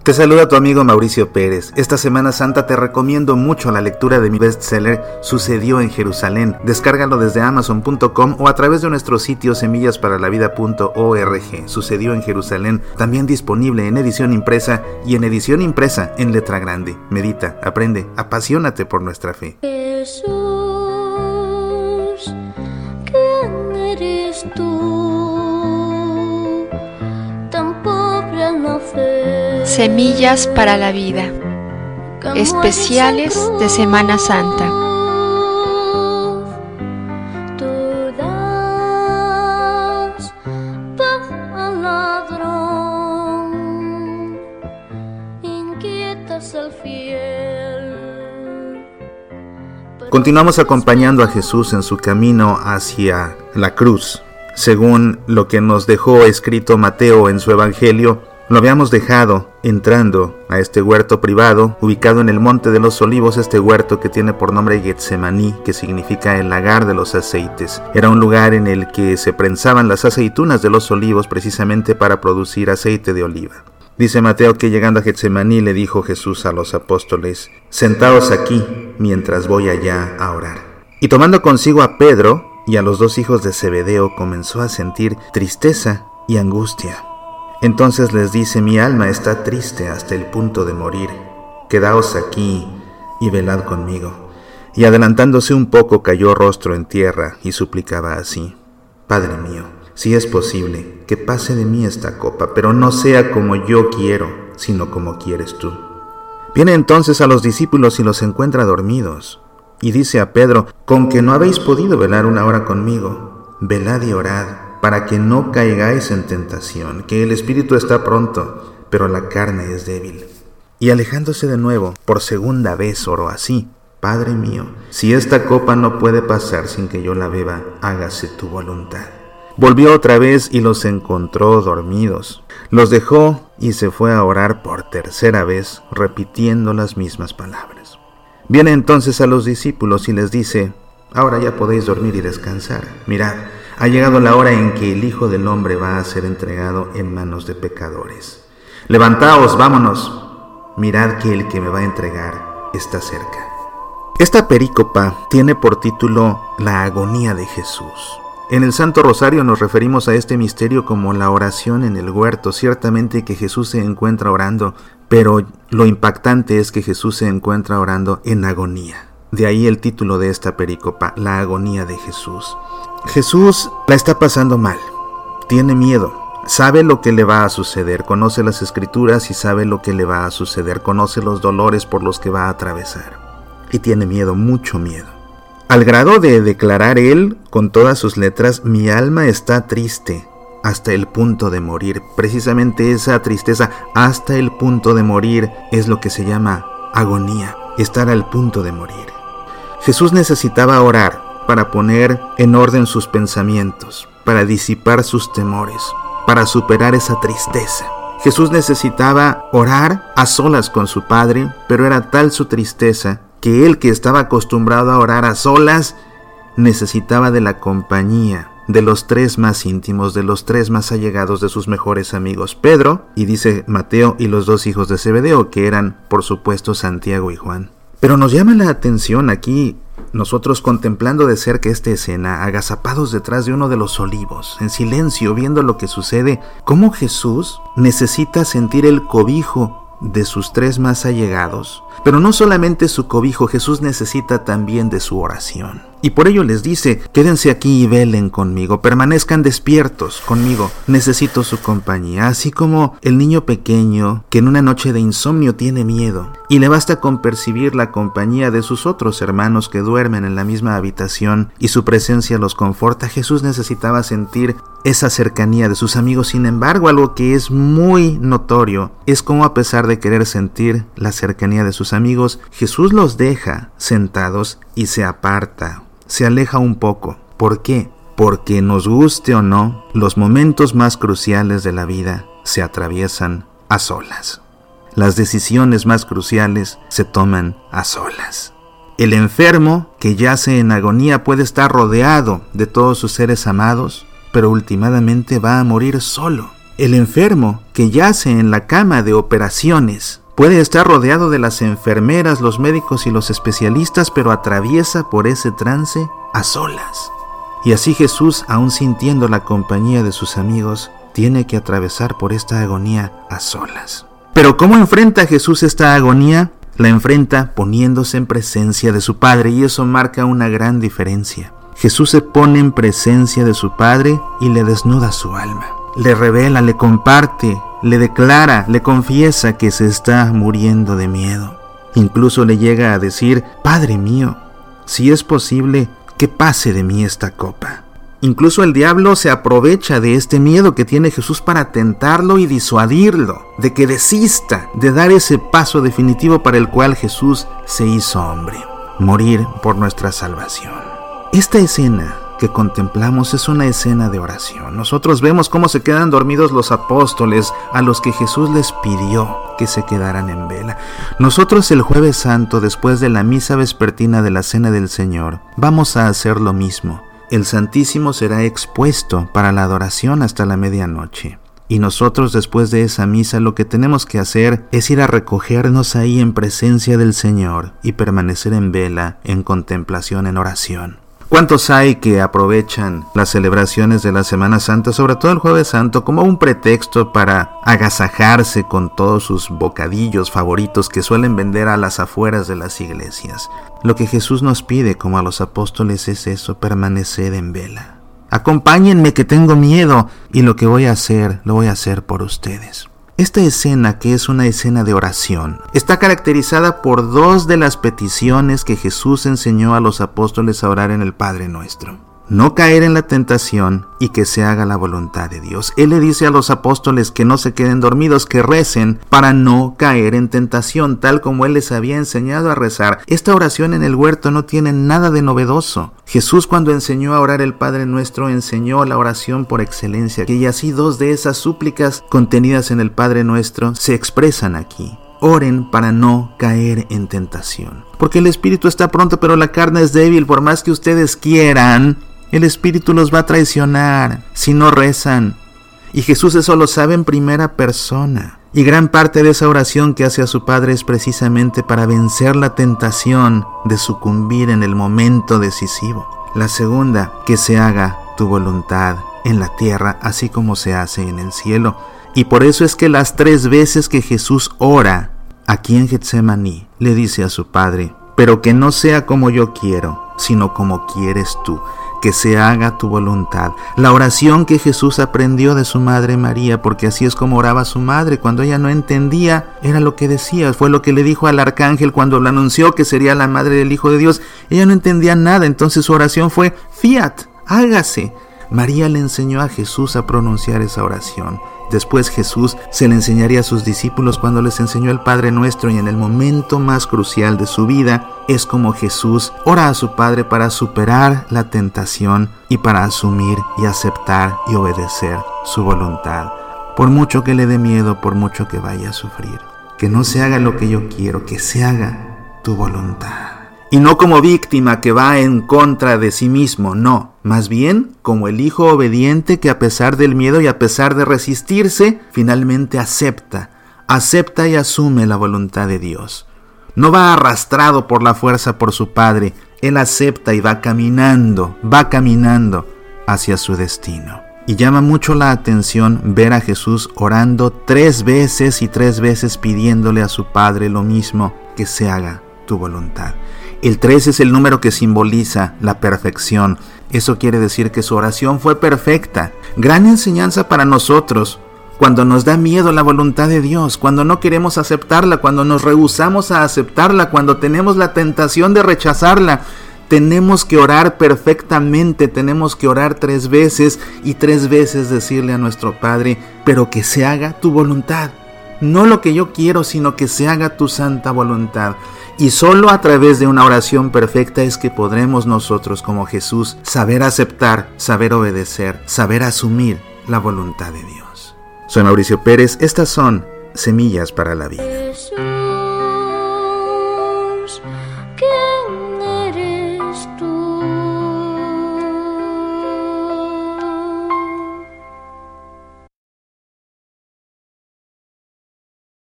Te saluda tu amigo Mauricio Pérez. Esta Semana Santa te recomiendo mucho la lectura de mi bestseller Sucedió en Jerusalén. Descárgalo desde Amazon.com o a través de nuestro sitio semillasparalavida.org. Sucedió en Jerusalén, también disponible en edición impresa y en edición impresa en letra grande. Medita, aprende, apasionate por nuestra fe. Jesús, ¿quién eres tú? Tan pobre al nacer. Semillas para la vida. Especiales de Semana Santa. Tú das paz al ladrón, inquietas al fiel. Continuamos acompañando a Jesús en su camino hacia la cruz. Según lo que nos dejó escrito Mateo en su Evangelio, lo habíamos dejado entrando a este huerto privado, ubicado en el Monte de los Olivos, este huerto que tiene por nombre Getsemaní, que significa el lagar de los aceites. Era un lugar en el que se prensaban las aceitunas de los olivos precisamente para producir aceite de oliva. Dice Mateo que llegando a Getsemaní le dijo Jesús a los apóstoles: «Sentaos aquí mientras voy allá a orar». Y tomando consigo a Pedro y a los dos hijos de Zebedeo, comenzó a sentir tristeza y angustia. Entonces les dice: «Mi alma está triste hasta el punto de morir. Quedaos aquí y velad conmigo». Y adelantándose un poco, cayó rostro en tierra y suplicaba así: «Padre mío, si es posible, que pase de mí esta copa, pero no sea como yo quiero, sino como quieres tú». Viene entonces a los discípulos y los encuentra dormidos. Y dice a Pedro: «¿Con que no habéis podido velar una hora conmigo? Velad y orad, para que no caigáis en tentación, que el espíritu está pronto, pero la carne es débil». Y alejándose de nuevo, por segunda vez oró así: «Padre mío, si esta copa no puede pasar sin que yo la beba, hágase tu voluntad». Volvió otra vez y los encontró dormidos. Los dejó y se fue a orar por tercera vez, repitiendo las mismas palabras. Viene entonces a los discípulos y les dice: «Ahora ya podéis dormir y descansar. Mirad, ha llegado la hora en que el Hijo del Hombre va a ser entregado en manos de pecadores. Levantaos, vámonos. Mirad que el que me va a entregar está cerca». Esta perícopa tiene por título La agonía de Jesús. En el Santo Rosario nos referimos a este misterio como la oración en el huerto. Ciertamente que Jesús se encuentra orando, pero lo impactante es que Jesús se encuentra orando en agonía. De ahí el título de esta perícopa, La agonía de Jesús. Jesús la está pasando mal, tiene miedo, sabe lo que le va a suceder, conoce las Escrituras y sabe lo que le va a suceder, conoce los dolores por los que va a atravesar y tiene miedo, mucho miedo. Al grado de declarar él con todas sus letras: «Mi alma está triste hasta el punto de morir». Precisamente esa tristeza hasta el punto de morir es lo que se llama agonía, estar al punto de morir. Jesús necesitaba orar para poner en orden sus pensamientos, para disipar sus temores, para superar esa tristeza. Jesús necesitaba orar a solas con su Padre, pero era tal su tristeza que él, que estaba acostumbrado a orar a solas, necesitaba de la compañía de los tres más íntimos, de los tres más allegados, de sus mejores amigos: Pedro, y dice Mateo, y los dos hijos de Zebedeo, que eran, por supuesto, Santiago y Juan. Pero nos llama la atención aquí, nosotros contemplando de cerca esta escena, agazapados detrás de uno de los olivos, en silencio, viendo lo que sucede, cómo Jesús necesita sentir el cobijo de sus tres más allegados. Pero no solamente su cobijo, Jesús necesita también de su oración. Y por ello les dice: «Quédense aquí y velen conmigo, permanezcan despiertos conmigo, necesito su compañía». Así como el niño pequeño que en una noche de insomnio tiene miedo y le basta con percibir la compañía de sus otros hermanos que duermen en la misma habitación y su presencia los conforta, Jesús necesitaba sentir esa cercanía de sus amigos. Sin embargo, algo que es muy notorio es cómo, a pesar de querer sentir la cercanía de sus amigos, Jesús los deja sentados y se aparta, se aleja un poco. ¿Por qué? Porque, nos guste o no, los momentos más cruciales de la vida se atraviesan a solas. Las decisiones más cruciales se toman a solas. El enfermo que yace en agonía puede estar rodeado de todos sus seres amados, pero últimamente va a morir solo. El enfermo que yace en la cama de operaciones puede estar rodeado de las enfermeras, los médicos y los especialistas, pero atraviesa por ese trance a solas. Y así Jesús, aún sintiendo la compañía de sus amigos, tiene que atravesar por esta agonía a solas. Pero ¿cómo enfrenta Jesús esta agonía? La enfrenta poniéndose en presencia de su Padre, y eso marca una gran diferencia. Jesús se pone en presencia de su Padre y le desnuda su alma. Le revela, le comparte, le declara, le confiesa que se está muriendo de miedo. Incluso le llega a decir: Padre mío, si es posible, que pase de mí esta copa. Incluso el diablo se aprovecha de este miedo que tiene Jesús para tentarlo y disuadirlo, de que desista de dar ese paso definitivo para el cual Jesús se hizo hombre, morir por nuestra salvación. Esta escena que contemplamos es una escena de oración. Nosotros vemos cómo se quedan dormidos los apóstoles a los que Jesús les pidió que se quedaran en vela. Nosotros el Jueves Santo, después de la misa vespertina de la Cena del Señor, vamos a hacer lo mismo. El Santísimo será expuesto para la adoración hasta la medianoche. Y nosotros después de esa misa lo que tenemos que hacer es ir a recogernos ahí en presencia del Señor y permanecer en vela, en contemplación, en oración. ¿Cuántos hay que aprovechan las celebraciones de la Semana Santa, sobre todo el Jueves Santo, como un pretexto para agasajarse con todos sus bocadillos favoritos que suelen vender a las afueras de las iglesias? Lo que Jesús nos pide, como a los apóstoles, es eso: permanecer en vela. Acompáñenme que tengo miedo, y lo que voy a hacer, lo voy a hacer por ustedes. Esta escena, que es una escena de oración, está caracterizada por dos de las peticiones que Jesús enseñó a los apóstoles a orar en el Padre Nuestro: no caer en la tentación y que se haga la voluntad de Dios. Él le dice a los apóstoles que no se queden dormidos, que recen para no caer en tentación, tal como Él les había enseñado a rezar. Esta oración en el huerto no tiene nada de novedoso. Jesús, cuando enseñó a orar el Padre Nuestro, enseñó la oración por excelencia, y así dos de esas súplicas contenidas en el Padre Nuestro se expresan aquí. Oren para no caer en tentación. Porque el espíritu está pronto, pero la carne es débil. Por más que ustedes quieran, el espíritu los va a traicionar si no rezan. Y Jesús eso lo sabe en primera persona. Y gran parte de esa oración que hace a su Padre es precisamente para vencer la tentación de sucumbir en el momento decisivo. La segunda: que se haga tu voluntad en la tierra, así como se hace en el cielo. Y por eso es que las 3 veces que Jesús ora aquí en Getsemaní, le dice a su Padre: pero que no sea como yo quiero, sino como quieres tú. Que se haga tu voluntad. La oración que Jesús aprendió de su madre María, porque así es como oraba su madre. Cuando ella no entendía, era lo que decía. Fue lo que le dijo al arcángel cuando le anunció que sería la madre del Hijo de Dios. Ella no entendía nada, entonces su oración fue: fiat, hágase. María le enseñó a Jesús a pronunciar esa oración. Después Jesús se le enseñaría a sus discípulos cuando les enseñó el Padre Nuestro, y en el momento más crucial de su vida es como Jesús ora a su Padre para superar la tentación y para asumir y aceptar y obedecer su voluntad. Por mucho que le dé miedo, por mucho que vaya a sufrir. Que no se haga lo que yo quiero, que se haga tu voluntad. Y no como víctima que va en contra de sí mismo, no. Más bien como el hijo obediente que, a pesar del miedo y a pesar de resistirse, finalmente acepta y asume la voluntad de Dios. No va arrastrado por la fuerza por su Padre. Él acepta y va caminando hacia su destino. Y llama mucho la atención ver a Jesús orando 3 veces y 3 veces pidiéndole a su Padre lo mismo: que se haga tu voluntad. El 3 es el número que simboliza la perfección. Eso quiere decir que su oración fue perfecta. Gran enseñanza para nosotros cuando nos da miedo la voluntad de Dios, cuando no queremos aceptarla, cuando nos rehusamos a aceptarla, cuando tenemos la tentación de rechazarla. Tenemos que orar perfectamente, tenemos que orar 3 veces y 3 veces decirle a nuestro Padre: pero que se haga tu voluntad. No lo que yo quiero, sino que se haga tu santa voluntad. Y solo a través de una oración perfecta es que podremos nosotros, como Jesús, saber aceptar, saber obedecer, saber asumir la voluntad de Dios. Soy Mauricio Pérez, estas son Semillas para la Vida.